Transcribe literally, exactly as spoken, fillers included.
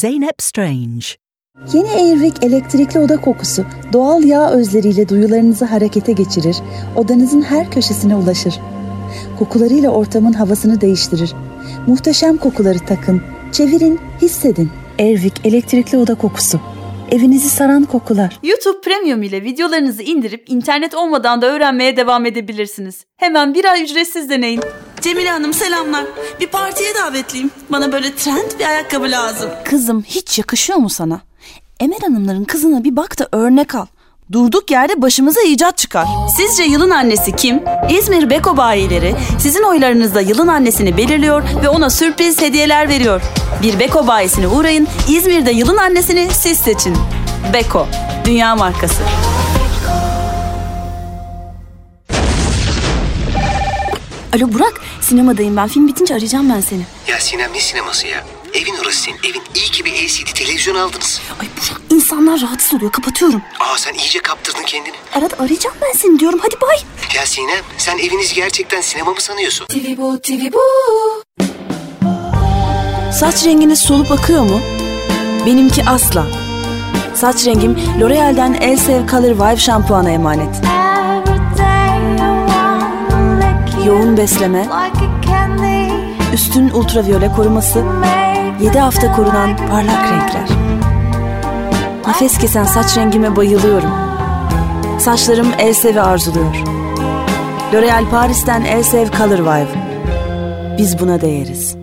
Zeynep Strange. Yeni Airwick elektrikli oda kokusu doğal yağ özleriyle duyularınızı harekete geçirir, odanızın her köşesine ulaşır. Kokularıyla ortamın havasını değiştirir. Muhteşem kokuları takın, çevirin, hissedin. Airwick elektrikli oda kokusu. Evinizi saran kokular. YouTube Premium ile videolarınızı indirip internet olmadan da öğrenmeye devam edebilirsiniz. Hemen bir ay ücretsiz deneyin. Cemile Hanım selamlar. Bir partiye davetliyim. Bana böyle trend bir ayakkabı lazım. Kızım hiç yakışıyor mu sana? Emel Hanımların kızına bir bak da örnek al. Durduk yerde başımıza icat çıkar. Sizce yılın annesi kim? İzmir Beko bayileri sizin oylarınızda yılın annesini belirliyor ve ona sürpriz hediyeler veriyor. Bir Beko bayisine uğrayın, İzmir'de yılın annesini siz seçin. Beko, dünya markası. Alo Burak, sinemadayım ben. Film bitince arayacağım ben seni. Ya Sinem, ne sineması ya? Evin orası senin. Evin iyi ki bir L C D televizyon aldınız. Ay Burak, insanlar rahatsız oluyor. Kapatıyorum. Aa, sen iyice kaptırdın kendini. Arada arayacağım ben seni diyorum. Hadi bay. Ya Sinem, sen evinizi gerçekten sinema mı sanıyorsun? T V bu, T V bu. Saç renginiz solup akıyor mu? Benimki asla. Saç rengim L'Oreal'den Elsev Color Vibe şampuana emanet. Yoğun besleme, üstün ultraviyole koruması, yedi hafta korunan parlak renkler. Nefes kesen saç rengime bayılıyorum. Saçlarım Elsev'i arzuluyor. L'Oreal Paris'ten Elsev Color Vibe. Biz buna değeriz.